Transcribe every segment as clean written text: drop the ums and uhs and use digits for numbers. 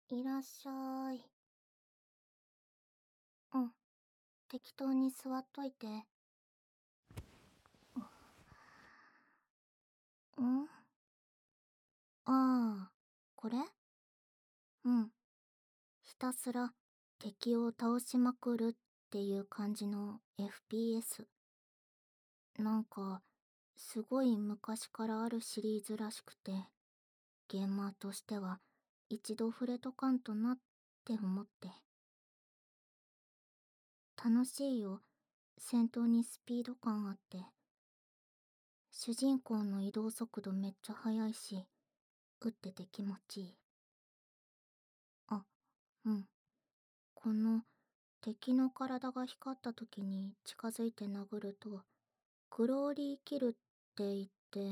いらっしゃい。うん、適当に座っといて。んああ、これ。うん。ひたすら敵を倒しまくるっていう感じの FPS。なんか、すごい昔からあるシリーズらしくて、ゲーマーとしては一度触れとかんとなって思って。楽しいよ。戦闘にスピード感あって。主人公の移動速度めっちゃ速いし、撃ってて気持ちいい。あ、うん。この敵の体が光った時に近づいて殴ると、グローリーキルって言って、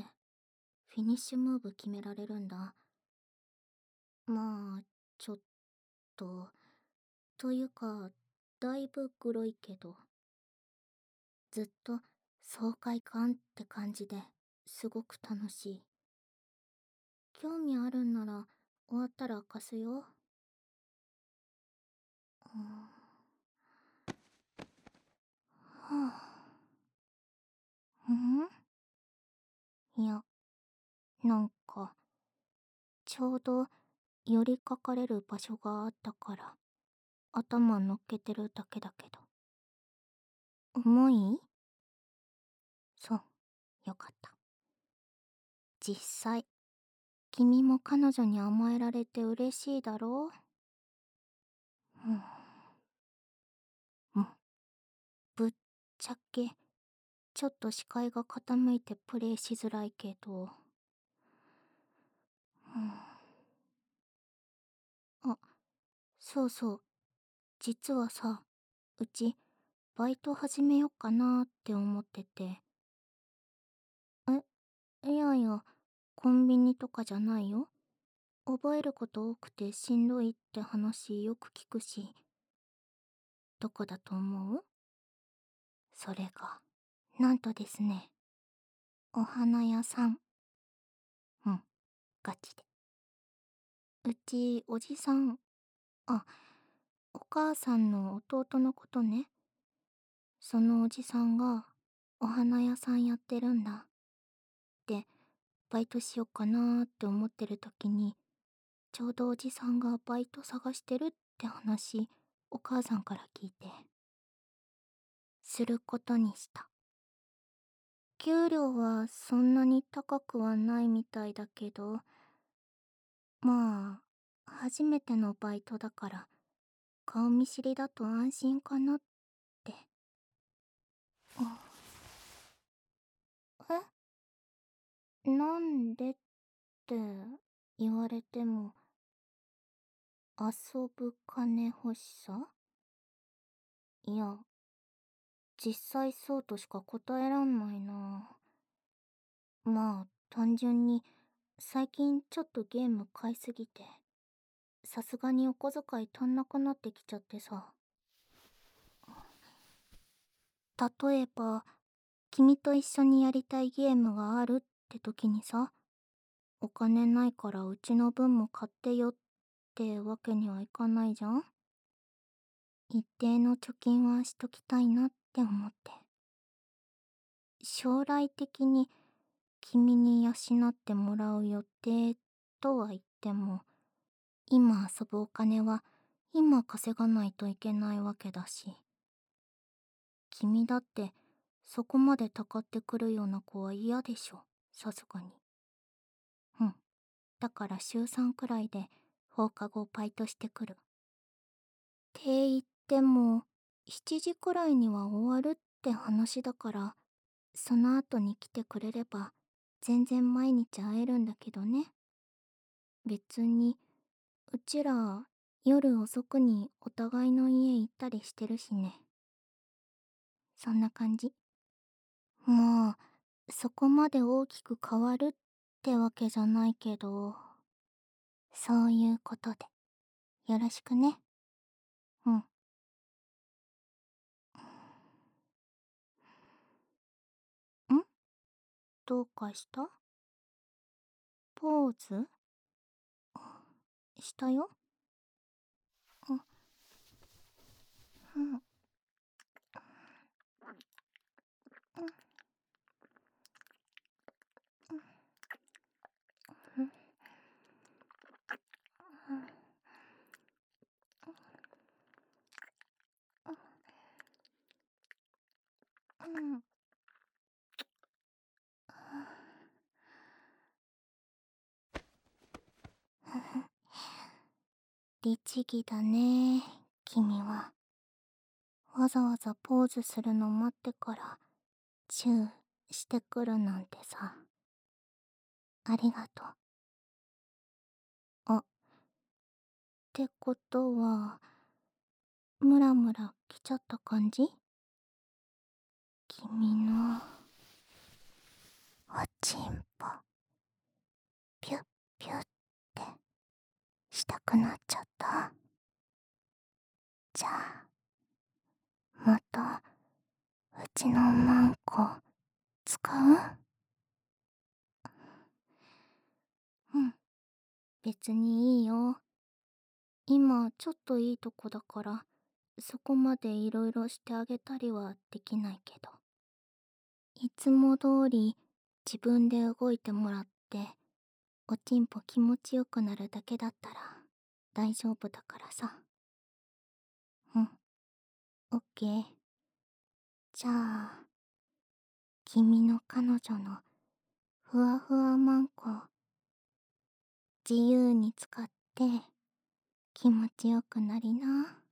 フィニッシュムーブ決められるんだ。まあ、ちょっと、というか、だいぶグロいけど、ずっと爽快感って感じですごく楽しい。興味あるんなら終わったら貸すよ。うん、はいや、なんか、ちょうど寄りかかれる場所があったから、頭乗っけてるだけだけど。重い？そう、よかった。実際、君も彼女に甘えられて嬉しいだろう？うん。ぶっちゃけ、ちょっと視界が傾いてプレイしづらいけど。あ、そうそう。実はさ、うち、バイト始めよっかなーって思ってて。いやいや、コンビニとかじゃないよ。覚えること多くてしんどいって話よく聞くし。どこだと思う？それが、なんとですね、お花屋さん。うん、ガチで。うち、おじさん、あ、お母さんの弟のことね。そのおじさんが、お花屋さんやってるんだ。で、バイトしよっかなーって思ってる時に、ちょうどおじさんがバイト探してるって話、お母さんから聞いて、することにした。給料はそんなに高くはないみたいだけど、まあ、初めてのバイトだから、顔見知りだと安心かなって。なんでって言われても、遊ぶ金欲しさ？いや、実際そうとしか答えらんないな。まあ、単純に、最近ちょっとゲーム買いすぎて、さすがにお小遣い足んなくなってきちゃってさ。例えば、君と一緒にやりたいゲームがあるって時にさ、お金ないからうちの分も買ってよってわけにはいかないじゃん。一定の貯金はしときたいなって思って。将来的に君に養ってもらう予定とは言っても、今遊ぶお金は今稼がないといけないわけだし。君だってそこまでたかってくるような子は嫌でしょ、さすがに。うん。だから週3くらいで放課後バイトしてくる。って言っても、7時くらいには終わるって話だから、その後に来てくれれば、全然毎日会えるんだけどね。別に、うちら、夜遅くにお互いの家行ったりしてるしね。そんな感じ。まあ、そこまで大きく変わるってわけじゃないけど、そういうことで、よろしくね。うん。ん？どうかした？ポーズ？したよ。 うん。うん。うん。律儀だね、君は。わざわざポーズするの待ってからチューしてくるなんてさ。ありがとう。あ、ってことは、ムラムラ来ちゃった感じ？君のおちんぽピュッピュッってしたくなっちゃった。じゃあまたうちのマンコ使う？うん、別にいいよ。今ちょっといいとこだからそこまでいろいろしてあげたりはできないけど、いつも通り自分で動いてもらっておちんぽ気持ちよくなるだけだったら大丈夫だからさ。うん、オッケー。じゃあ君の彼女のふわふわマンコ自由に使って気持ちよくなりな。